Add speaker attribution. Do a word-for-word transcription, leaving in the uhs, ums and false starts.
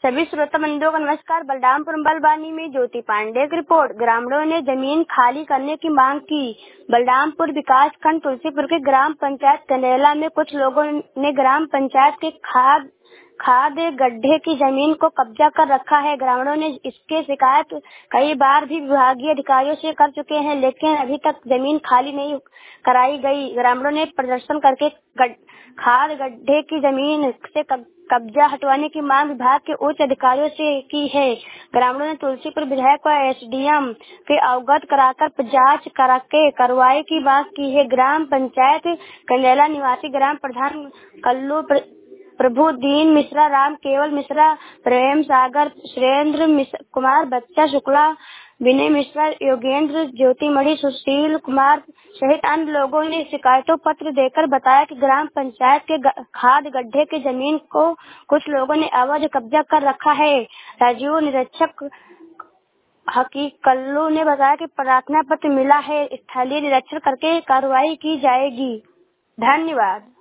Speaker 1: सभी श्रोताबंधुओं को नमस्कार। बलरामपुर बलवानी में ज्योति पांडे की रिपोर्ट। ग्रामीणों ने जमीन खाली करने की मांग की। बलरामपुर विकास खंड तुलसीपुर के ग्राम पंचायत कंडेला में कुछ लोगों ने ग्राम पंचायत के खाद खाद गड्ढे की जमीन को कब्जा कर रखा है। ग्रामीणों ने इसके शिकायत कई बार भी विभागीय अधिकारियों से कर चुके हैं, लेकिन अभी तक जमीन खाली नहीं कराई गई। ग्रामीणों ने प्रदर्शन करके खाद गड्ढे की जमीन से कब्जा हटवाने की मांग विभाग के उच्च अधिकारियों से की है। ग्रामीणों ने तुलसीपुर विधायक व एसडीएम के अवगत कराकर जांच कराके कार्रवाई की मांग की है। ग्राम पंचायत कंडेला निवासी ग्राम प्रधान कल्लू प्रभुदीन मिश्रा, राम केवल मिश्रा, प्रेम सागर, सुरेंद्र कुमार, बच्चा शुक्ला, विनय मिश्रा, योगेंद्र, ज्योतिमणि, सुशील कुमार सहित अन्य लोगों ने शिकायतों पत्र देकर बताया कि ग्राम पंचायत के खाद गड्ढे की जमीन को कुछ लोगों ने अवैध कब्जा कर रखा है। राजीव निरीक्षक हकीक कल्लू ने बताया कि प्रार्थना पत्र मिला है, स्थलीय निरीक्षण करके कार्रवाई की जाएगी। धन्यवाद।